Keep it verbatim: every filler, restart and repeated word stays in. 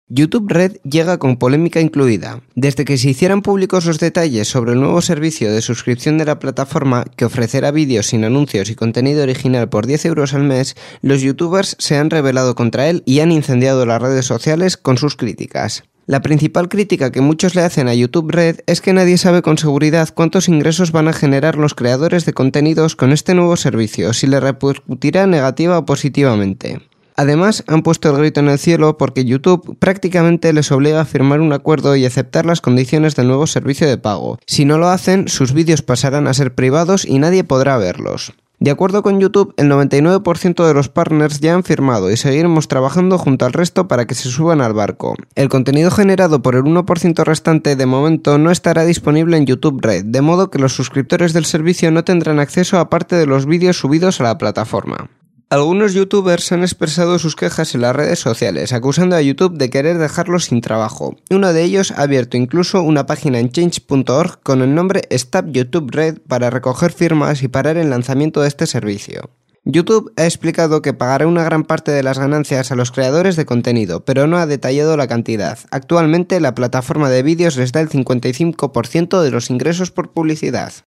YouTube Red llega con polémica incluida. Desde que se hicieran públicos los detalles sobre el nuevo servicio de suscripción de la plataforma, que ofrecerá vídeos sin anuncios y contenido original por diez euros al mes, los youtubers se han rebelado contra él y han incendiado las redes sociales con sus críticas. La principal crítica que muchos le hacen a YouTube Red es que nadie sabe con seguridad cuántos ingresos van a generar los creadores de contenidos con este nuevo servicio, si le repercutirá negativa o positivamente. Además, han puesto el grito en el cielo porque YouTube prácticamente les obliga a firmar un acuerdo y aceptar las condiciones del nuevo servicio de pago. Si no lo hacen, sus vídeos pasarán a ser privados y nadie podrá verlos. De acuerdo con YouTube, el noventa y nueve por ciento de los partners ya han firmado y seguiremos trabajando junto al resto para que se suban al barco. El contenido generado por el uno por ciento restante de momento no estará disponible en YouTube Red, de modo que los suscriptores del servicio no tendrán acceso a parte de los vídeos subidos a la plataforma. Algunos youtubers han expresado sus quejas en las redes sociales, acusando a YouTube de querer dejarlos sin trabajo. Uno de ellos ha abierto incluso una página en change punto org con el nombre Stop YouTube Red para recoger firmas y parar el lanzamiento de este servicio. YouTube ha explicado que pagará una gran parte de las ganancias a los creadores de contenido, pero no ha detallado la cantidad. Actualmente, la plataforma de vídeos les da el cincuenta y cinco por ciento de los ingresos por publicidad.